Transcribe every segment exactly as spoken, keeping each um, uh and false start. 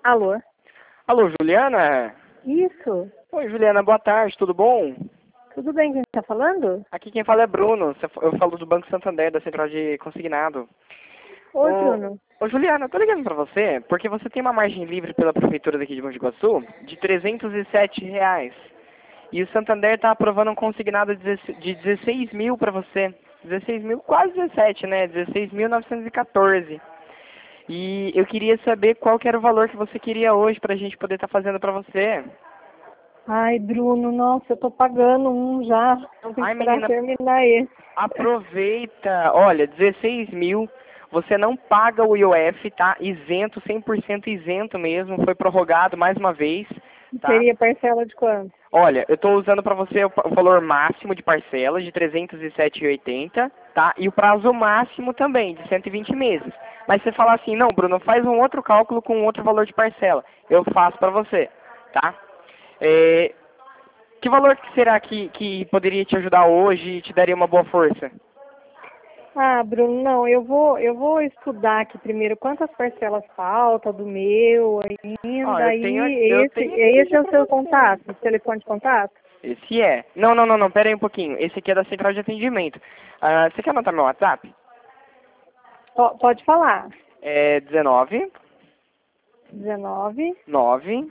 Alô? Alô, Juliana? Isso. Oi, Juliana, boa tarde, tudo bom? Tudo bem, quem está falando? Aqui quem fala é Bruno, eu falo do Banco Santander, da Central de Consignado. Oi, Ô, Bruno. ô Juliana, eu tô ligando pra você porque você tem uma margem livre pela Prefeitura daqui de Mogi Guaçu de trezentos e sete reais. E o Santander tá aprovando um consignado de dezesseis mil pra você. dezesseis mil, quase dezessete, né? dezesseis mil novecentos e quatorze. E eu queria saber qual que era o valor que você queria hoje pra gente poder estar fazendo pra você. Ai, Bruno, nossa, eu tô pagando um já. Não tem que Ai, esperar menina, terminar esse. aproveita. Olha, dezesseis mil. Você não paga o I O F, tá? Isento, cem por cento isento mesmo. Foi prorrogado mais uma vez, tá? Seria parcela de quanto? Olha, eu estou usando para você o, pa- o valor máximo de parcela de trezentos e sete reais e oitenta centavos, tá? E o prazo máximo também, de cento e vinte meses. Mas você fala assim, não, Bruno, faz um outro cálculo com outro valor de parcela. Eu faço para você, tá? É, que valor que será que, que poderia te ajudar hoje e te daria uma boa força? Ah, Bruno, não, eu vou, eu vou estudar aqui primeiro quantas parcelas falta do meu Ó, ainda. eu tenho, Aí eu esse, tenho aqui esse já é o para seu você. contato, o telefone de contato? Esse é. Não, não, não, não, pera aí um pouquinho. Esse aqui é da central de atendimento. Ah, você quer anotar meu WhatsApp? Po- Pode falar. É dezenove, dezenove, nove,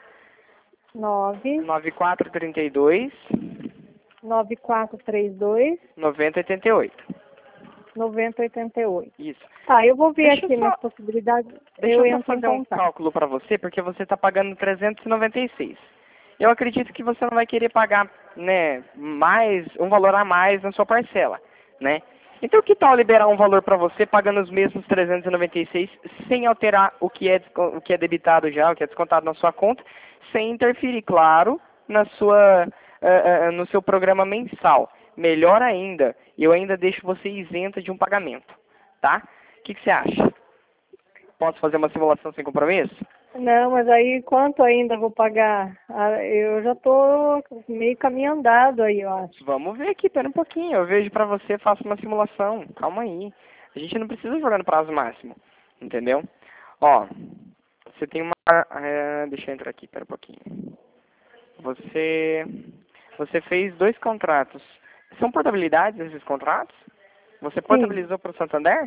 nove, nove quatro trinta e dois, nove quatro três dois, noventa oitenta e oito. noventa oitenta e oito. Isso. Tá, eu vou ver Deixa eu aqui nas só, possibilidades, deixa eu eu só entro em fazer um contato. cálculo para você, porque você está pagando trezentos e noventa e seis. Eu acredito que você não vai querer pagar, né, mais, um valor a mais na sua parcela, né? Então, que tal liberar um valor para você pagando os mesmos trezentos e noventa e seis sem alterar o que é desco- o que é debitado já, o que é descontado na sua conta, sem interferir, claro, na sua eh, eh, no seu programa mensal. Melhor ainda, eu ainda deixo você isenta de um pagamento, tá? O que, que você acha? Posso fazer uma simulação sem compromisso? Não, mas aí quanto ainda vou pagar? Ah, eu já tô meio caminho andado aí, eu acho. Vamos ver aqui, pera um pouquinho. Eu vejo pra você, faço uma simulação. Calma aí. A gente não precisa jogar no prazo máximo, entendeu? Ó, você tem uma... é, deixa eu entrar aqui, pera um pouquinho. Você... Você fez dois contratos. São portabilidades esses contratos? Você Sim. portabilizou para o Santander?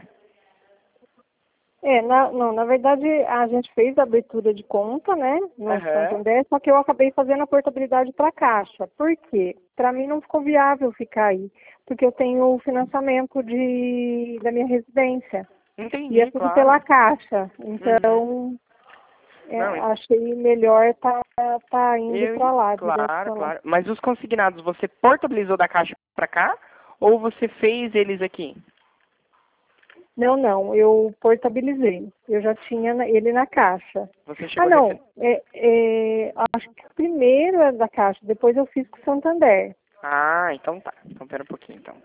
É, na, não, na verdade a gente fez a abertura de conta, né, no Aham. Santander, só que eu acabei fazendo a portabilidade para a Caixa. Por quê? Para mim não ficou viável ficar aí, porque eu tenho o financiamento de, da minha residência. E é Entendi, tudo pela claro. Caixa. Uhum. Então, é, Não, achei melhor tá, tá indo eu, para lá, direto claro, para lá. claro. Mas os consignados, você portabilizou da caixa pra cá ou você fez eles aqui? Não, não, eu portabilizei. Eu já tinha na- ele na Caixa. Você Ah, chegou a não, receber? é, é, acho que o primeiro é da Caixa, depois eu fiz com o Santander. Ah, então tá. Então pera um pouquinho, então.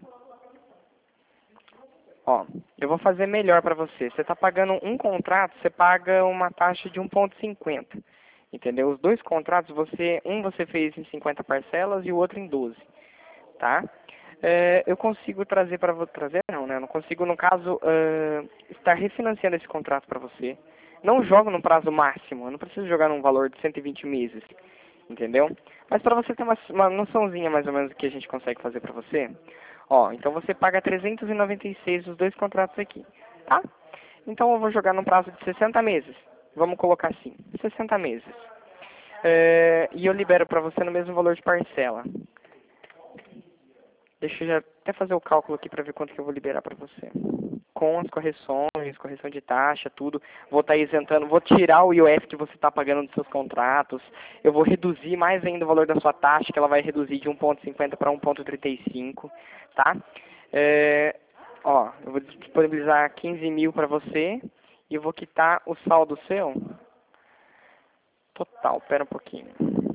Ó, eu vou fazer melhor pra você. Você tá pagando um contrato, você paga uma taxa de um vírgula cinquenta. Entendeu? Os dois contratos, você, um você fez em cinquenta parcelas e o outro em doze, tá? É, eu consigo trazer para você, trazer não, né? Eu não consigo, no caso, ah, estar refinanciando esse contrato para você. Não jogo no prazo máximo, eu não preciso jogar num valor de cento e vinte meses, entendeu? Mas para você ter uma, uma noçãozinha mais ou menos do que a gente consegue fazer para você, ó, então você paga trezentos e noventa e seis os dois contratos aqui, tá? Então eu vou jogar num prazo de sessenta meses. Vamos colocar assim, sessenta meses. É, e eu libero para você no mesmo valor de parcela. Deixa eu já até fazer o cálculo aqui para ver quanto que eu vou liberar para você. Com as correções, correção de taxa, tudo. Vou estar isentando, vou tirar o I O F que você está pagando dos seus contratos. Eu vou reduzir mais ainda o valor da sua taxa, que ela vai reduzir de um vírgula cinquenta para um vírgula trinta e cinco, tá? É, ó, eu vou disponibilizar quinze mil para você e eu vou quitar o saldo seu total. Pera um pouquinho.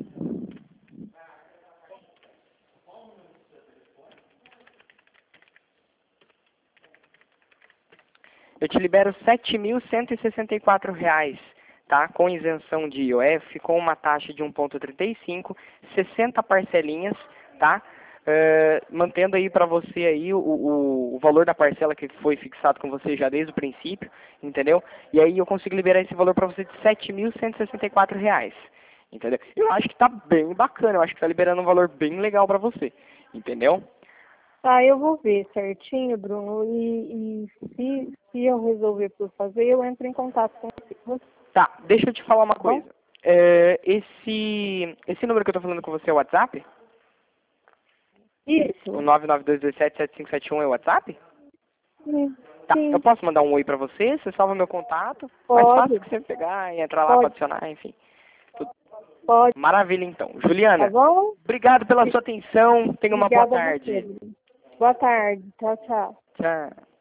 Eu te libero sete mil cento e sessenta e quatro reais, tá? Com isenção de I O F, com uma taxa de um vírgula trinta e cinco, sessenta parcelinhas, tá? é, mantendo aí para você aí o, o, o valor da parcela que foi fixado com você já desde o princípio, entendeu? E aí eu consigo liberar esse valor para você de sete mil cento e sessenta e quatro reais, entendeu? Eu acho que tá bem bacana, eu acho que tá liberando um valor bem legal para você, entendeu? Tá, eu vou ver certinho, Bruno, e, e se, se eu resolver por fazer, eu entro em contato com você. Tá, deixa eu te falar uma Tá bom? coisa. É, esse, esse número que eu tô falando com você é o WhatsApp? O Isso. nove nove dois dois sete sete cinco sete um é o WhatsApp? Sim. Tá, eu Sim. posso mandar um oi pra você? Você salva meu contato? Mais fácil Pode. que você pegar e entrar lá pra Pode. adicionar, enfim. Tudo. Pode. Maravilha, então. Tá Juliana, bom? obrigado pela sua atenção. Tenha uma boa Obrigada a você, tarde. Bruno. Boa tarde. Tchau, tchau. Tchau.